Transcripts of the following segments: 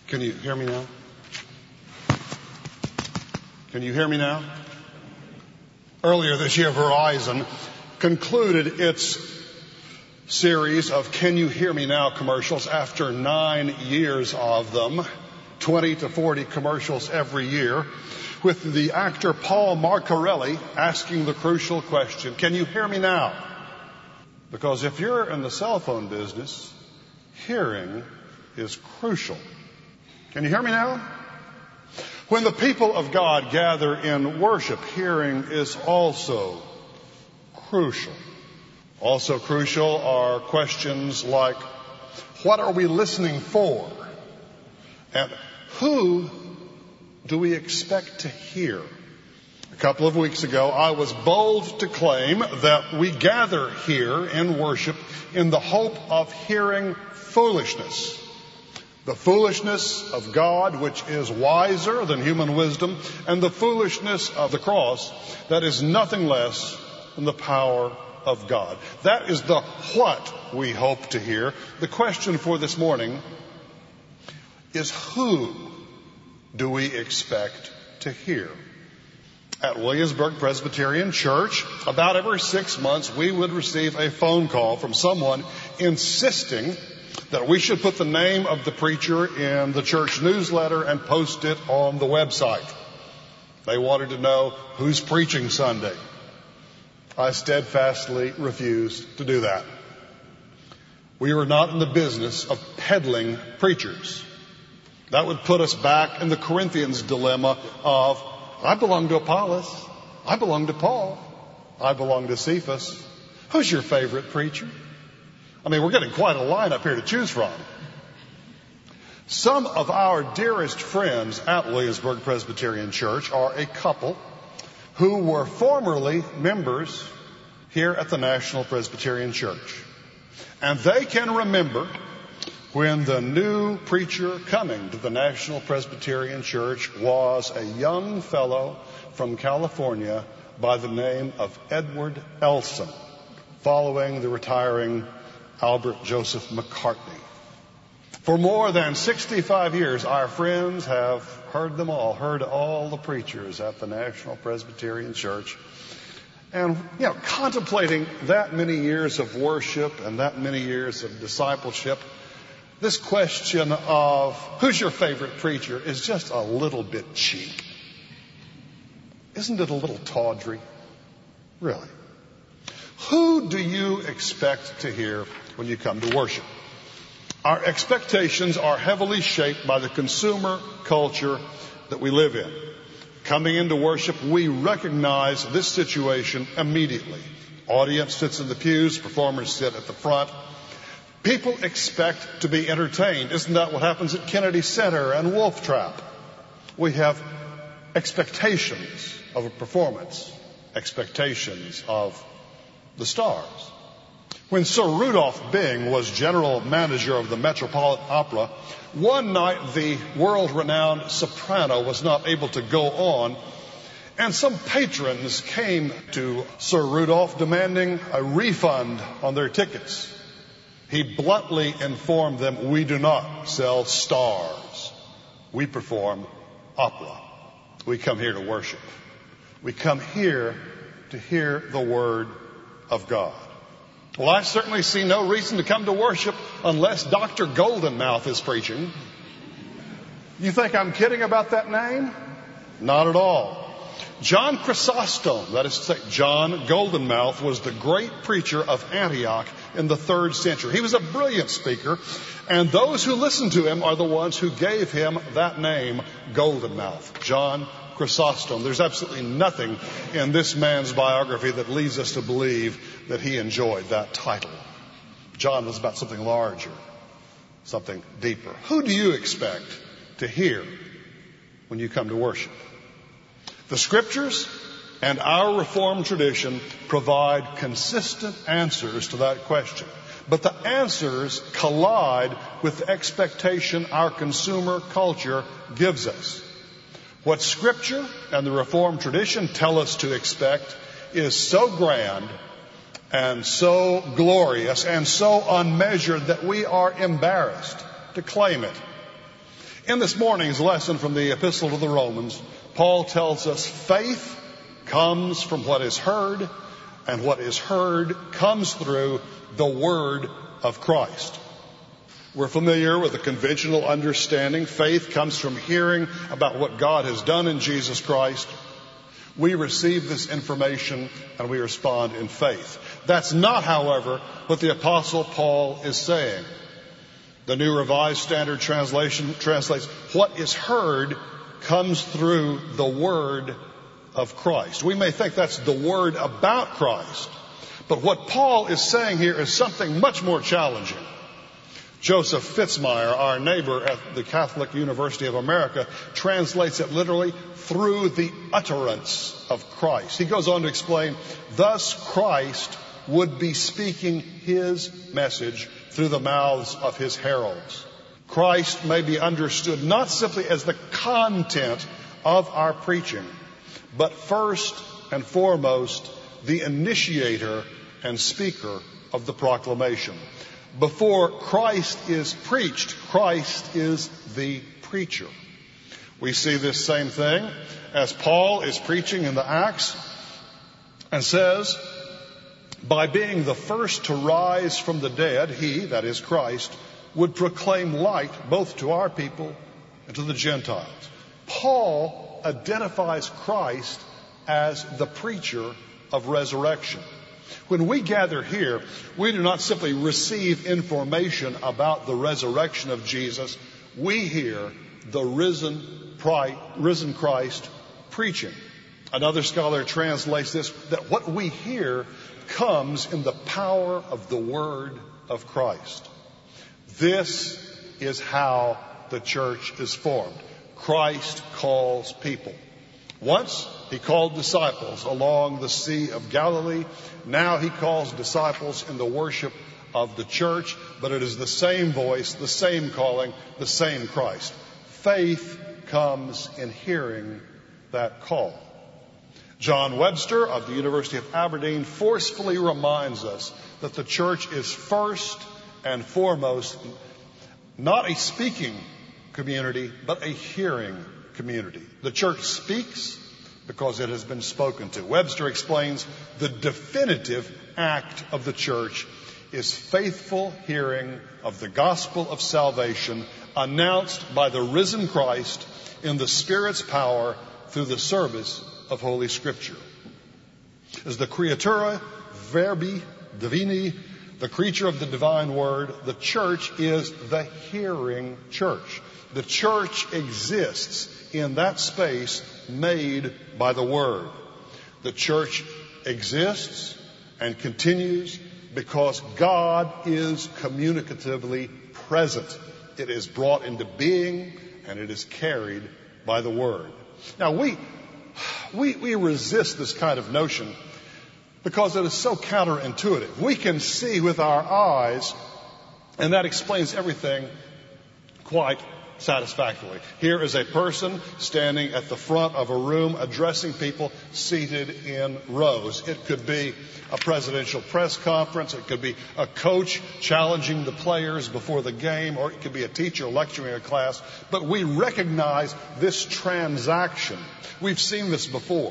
Can you hear me now? Can you hear me now? Earlier this year, Verizon concluded its series of Can You Hear Me Now commercials after 9 years of them, 20 to 40 commercials every year, with the actor Paul Marcarelli asking the crucial question, can you hear me now? Because if you're in the cell phone business, hearing is crucial. Can you hear me now? When the people of God gather in worship, hearing is also crucial. Also crucial are questions like, what are we listening for? And who do we expect to hear? A couple of weeks ago, I was bold to claim that we gather here in worship in the hope of hearing foolishness. The foolishness of God, which is wiser than human wisdom, and the foolishness of the cross, that is nothing less than the power of God. That is the what we hope to hear. The question for this morning is, who do we expect to hear? At Williamsburg Presbyterian Church, about every 6 months, we would receive a phone call from someone insisting that we should put the name of the preacher in the church newsletter and post it on the website. They wanted to know who's preaching Sunday. I steadfastly refused to do that. We were not in the business of peddling preachers. That would put us back in the Corinthians dilemma of, I belong to Apollos, I belong to Paul, I belong to Cephas. Who's your favorite preacher? I mean, we're getting quite a lineup here to choose from. Some of our dearest friends at Williamsburg Presbyterian Church are a couple who were formerly members here at the National Presbyterian Church. And they can remember when the new preacher coming to the National Presbyterian Church was a young fellow from California by the name of Edward Elson, following the retiring Albert Joseph McCartney. For more than 65 years, our friends have heard them all, heard all the preachers at the National Presbyterian Church. And, contemplating that many years of worship and that many years of discipleship, this question of who's your favorite preacher is just a little bit cheap. Isn't it a little tawdry? Really. Who do you expect to hear when you come to worship? Our expectations are heavily shaped by the consumer culture that we live in. Coming into worship, we recognize this situation immediately. Audience sits in the pews, performers sit at the front. People expect to be entertained. Isn't that what happens at Kennedy Center and Wolf Trap? We have expectations of a performance, expectations of the stars. When Sir Rudolph Bing was general manager of the Metropolitan Opera, one night the world-renowned soprano was not able to go on, and some patrons came to Sir Rudolph demanding a refund on their tickets. He bluntly informed them, we do not sell stars. We perform opera. We come here to worship. We come here to hear the Word of God. Well, I certainly see no reason to come to worship unless Dr. Goldenmouth is preaching. You think I'm kidding about that name? Not at all. John Chrysostom, that is to say, John Goldenmouth, was the great preacher of Antioch in the 3rd century. He was a brilliant speaker, and those who listened to him are the ones who gave him that name, Goldenmouth, John Chrysostom. There's absolutely nothing in this man's biography that leads us to believe that he enjoyed that title. John was about something larger, something deeper. Who do you expect to hear when you come to worship? The Scriptures and our Reformed tradition provide consistent answers to that question. But the answers collide with the expectation our consumer culture gives us. What Scripture and the Reformed tradition tell us to expect is so grand and so glorious and so unmeasured that we are embarrassed to claim it. In this morning's lesson from the Epistle to the Romans, Paul tells us faith comes from what is heard, and what is heard comes through the word of Christ. We're familiar with the conventional understanding. Faith comes from hearing about what God has done in Jesus Christ. We receive this information and we respond in faith. That's not, however, what the Apostle Paul is saying. The New Revised Standard Translation translates, what is heard comes through the word of Christ. We may think that's the word about Christ, but what Paul is saying here is something much more challenging. Joseph Fitzmyer, our neighbor at the Catholic University of America, translates it literally through the utterance of Christ. He goes on to explain, thus Christ would be speaking his message through the mouths of his heralds. Christ may be understood not simply as the content of our preaching, but first and foremost, the initiator and speaker of the proclamation. Before Christ is preached, Christ is the preacher. We see this same thing as Paul is preaching in the Acts and says, by being the first to rise from the dead, he, that is Christ, would proclaim light both to our people and to the Gentiles. Paul identifies Christ as the preacher of resurrection. When we gather here, we do not simply receive information about the resurrection of Jesus. We hear the risen Christ preaching. Another scholar translates this, that what we hear comes in the power of the word of Christ. This is how the church is formed. Christ calls people. Once he called disciples along the Sea of Galilee. Now he calls disciples in the worship of the church, but it is the same voice, the same calling, the same Christ. Faith comes in hearing that call. John Webster of the University of Aberdeen forcefully reminds us that the church is first and foremost not a speaking community, but a hearing community. The church speaks because it has been spoken to. Webster explains the definitive act of the church is faithful hearing of the gospel of salvation announced by the risen Christ in the Spirit's power through the service of Holy Scripture. As the Creatura Verbi Divini, the creature of the divine word, the church is the hearing church. The church exists in that space made by the word. The church exists and continues because God is communicatively present. It is brought into being and it is carried by the word. Now we resist this kind of notion because it is so counterintuitive. We can see with our eyes, and that explains everything quite satisfactorily. Here is a person standing at the front of a room addressing people seated in rows. It could be a presidential press conference. It could be a coach challenging the players before the game, or it could be a teacher lecturing a class. But we recognize this transaction. We've seen this before.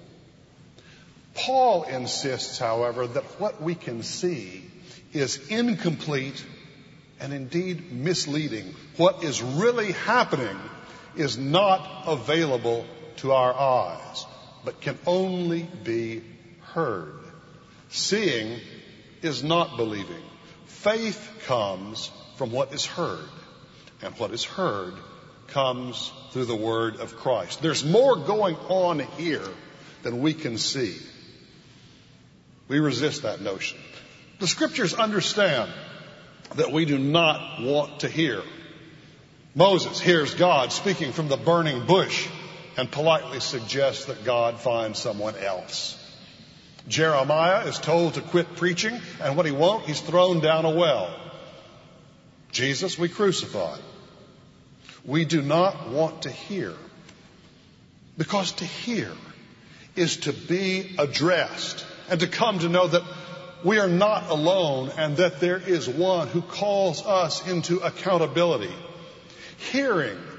Paul insists, however, that what we can see is incomplete and indeed misleading. What is really happening is not available to our eyes, but can only be heard. Seeing is not believing. Faith comes from what is heard, and what is heard comes through the word of Christ. There's more going on here than we can see. We resist that notion. The scriptures understand that we do not want to hear. Moses hears God speaking from the burning bush and politely suggests that God find someone else. Jeremiah is told to quit preaching, and when he won't, he's thrown down a well. Jesus we crucified. We do not want to hear, because to hear is to be addressed and to come to know that we are not alone and that there is one who calls us into accountability. Hearing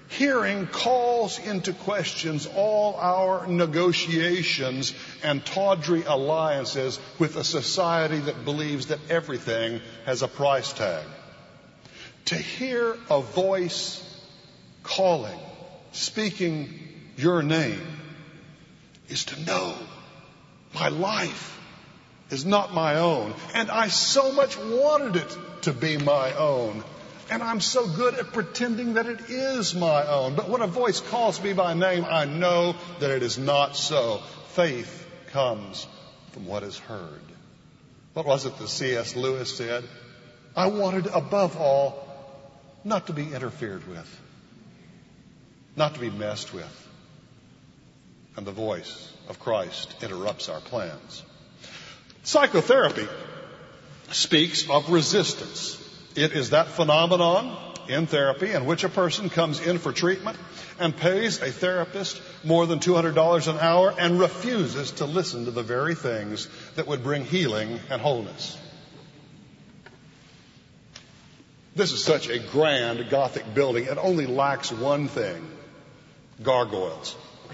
Hearing calls into questions all our negotiations and tawdry alliances with a society that believes that everything has a price tag. To hear a voice calling, speaking your name, is to know my life is not my own. And I so much wanted it to be my own. And I'm so good at pretending that it is my own. But when a voice calls me by name, I know that it is not so. Faith comes from what is heard. What was it that C.S. Lewis said? I wanted above all not to be interfered with, not to be messed with. And the voice of Christ interrupts our plans. Psychotherapy speaks of resistance. It is that phenomenon in therapy in which a person comes in for treatment and pays a therapist more than $200 an hour and refuses to listen to the very things that would bring healing and wholeness. This is such a grand Gothic building. It only lacks one thing: gargoyles.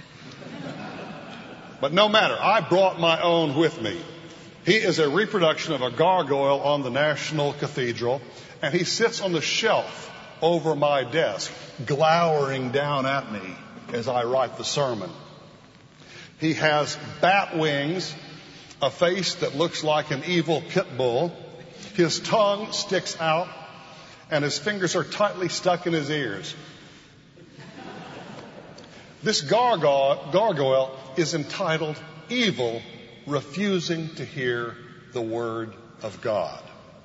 But no matter, I brought my own with me. He is a reproduction of a gargoyle on the National Cathedral, and he sits on the shelf over my desk, glowering down at me as I write the sermon. He has bat wings, a face that looks like an evil pit bull. His tongue sticks out, and his fingers are tightly stuck in his ears. This gargoyle is entitled Evil Refusing to Hear the Word of God.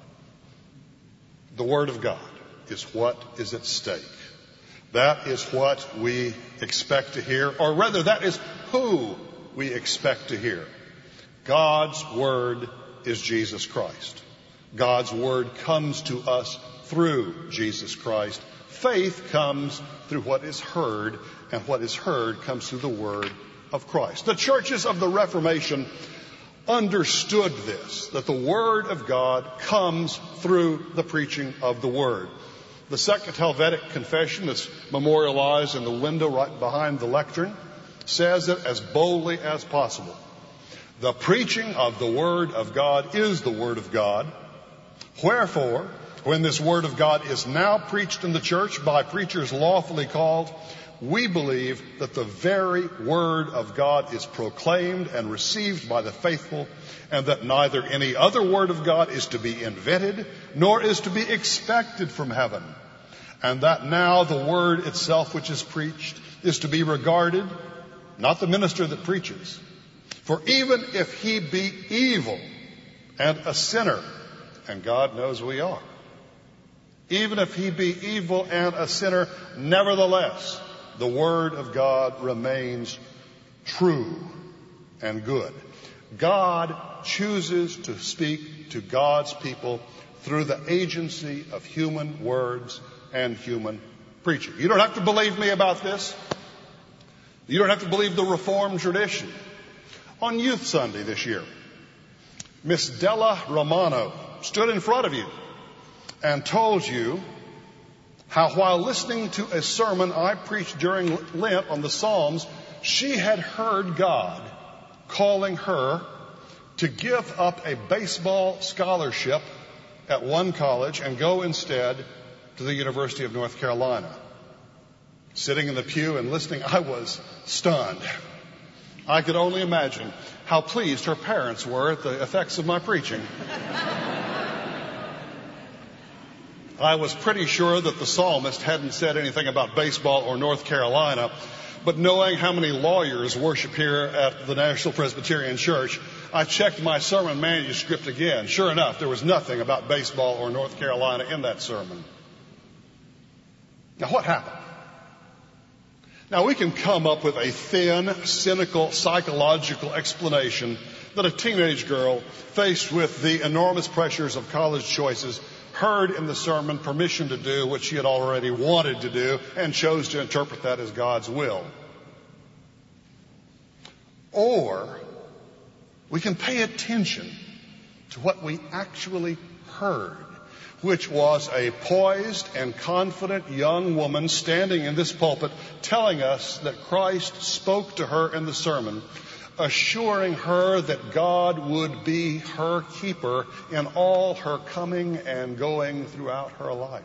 The Word of God is what is at stake. That is what we expect to hear, or rather, that is who we expect to hear. God's Word is Jesus Christ. God's Word comes to us through Jesus Christ. Faith comes through what is heard, and what is heard comes through the Word of Christ. The churches of the Reformation understood this, that the Word of God comes through the preaching of the Word. The Second Helvetic Confession, that's memorialized in the window right behind the lectern, says it as boldly as possible. The preaching of the Word of God is the Word of God. Wherefore, when this Word of God is now preached in the church by preachers lawfully called, we believe that the very Word of God is proclaimed and received by the faithful, and that neither any other Word of God is to be invented, nor is to be expected from heaven, and that now the Word itself which is preached is to be regarded, not the minister that preaches, for even if he be evil and a sinner, and God knows we are, even if he be evil and a sinner, nevertheless, the Word of God remains true and good. God chooses to speak to God's people through the agency of human words and human preaching. You don't have to believe me about this. You don't have to believe the Reformed tradition. On Youth Sunday this year, Miss Della Romano stood in front of you and told you how while listening to a sermon I preached during Lent on the Psalms, she had heard God calling her to give up a baseball scholarship at one college and go instead to the University of North Carolina. Sitting in the pew and listening, I was stunned. I could only imagine how pleased her parents were at the effects of my preaching. I was pretty sure that the psalmist hadn't said anything about baseball or North Carolina, but knowing how many lawyers worship here at the National Presbyterian Church, I checked my sermon manuscript again. Sure enough, there was nothing about baseball or North Carolina in that sermon. Now, what happened? Now, we can come up with a thin, cynical, psychological explanation that a teenage girl faced with the enormous pressures of college choices heard in the sermon permission to do what she had already wanted to do and chose to interpret that as God's will. Or we can pay attention to what we actually heard which was a poised and confident young woman standing in this pulpit telling us that Christ spoke to her in the sermon, assuring her that God would be her keeper in all her coming and going throughout her life.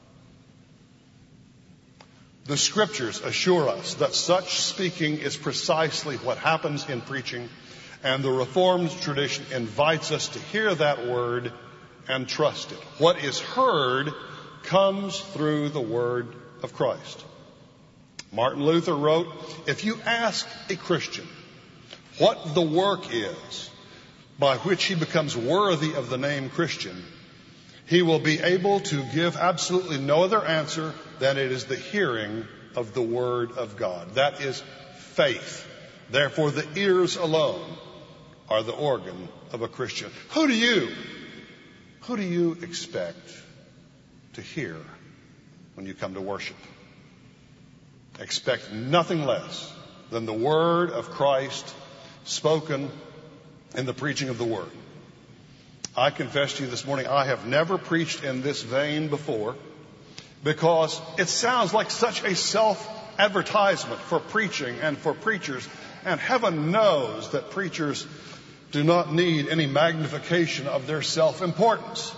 The Scriptures assure us that such speaking is precisely what happens in preaching, and the Reformed tradition invites us to hear that word and trust it. What is heard comes through the word of Christ. Martin Luther wrote, "If you ask a Christian what the work is by which he becomes worthy of the name Christian, he will be able to give absolutely no other answer than it is the hearing of the Word of God." That is faith. Therefore, the ears alone are the organ of a Christian. Who do you expect to hear when you come to worship? Expect nothing less than the Word of Christ spoken in the preaching of the Word. I confess to you this morning, I have never preached in this vein before, because it sounds like such a self-advertisement for preaching and for preachers. And heaven knows that preachers do not need any magnification of their self-importance.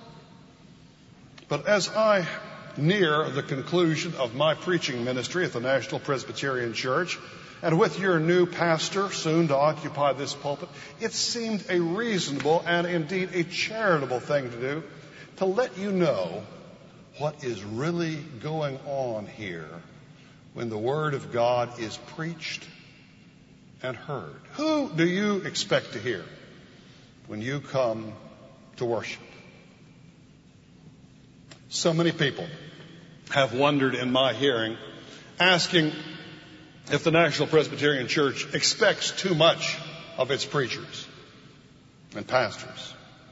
But as I near the conclusion of my preaching ministry at the National Presbyterian Church, and with your new pastor soon to occupy this pulpit, it seemed a reasonable and indeed a charitable thing to do to let you know what is really going on here when the Word of God is preached and heard. Who do you expect to hear when you come to worship? So many people have wondered in my hearing, asking if the National Presbyterian Church expects too much of its preachers and pastors.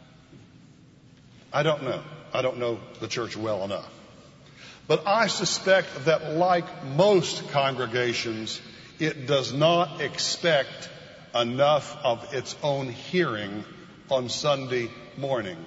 I don't know. I don't know the church well enough. But I suspect that, like most congregations, it does not expect enough of its own hearing on Sunday morning.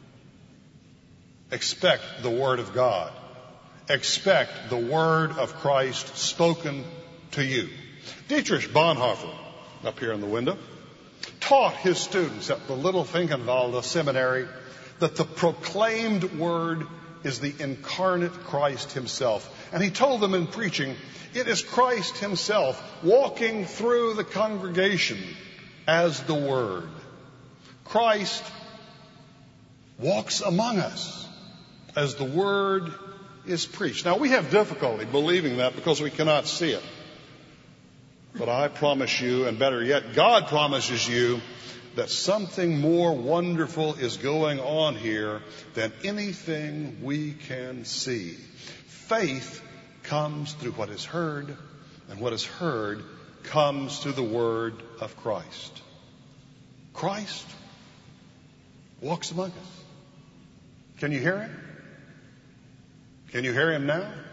Expect the Word of God. Expect the Word of Christ spoken to you. Dietrich Bonhoeffer, up here in the window, taught his students at the Little Finkenwalde Seminary that the proclaimed Word is the incarnate Christ Himself. And he told them in preaching, it is Christ Himself walking through the congregation as the Word. Christ walks among us as the Word is preached. Now, we have difficulty believing that because we cannot see it. But I promise you, and better yet, God promises you, that something more wonderful is going on here than anything we can see. Faith comes through what is heard, and what is heard comes through the Word of Christ. Christ walks among us. Can you hear Him? Can you hear Him now?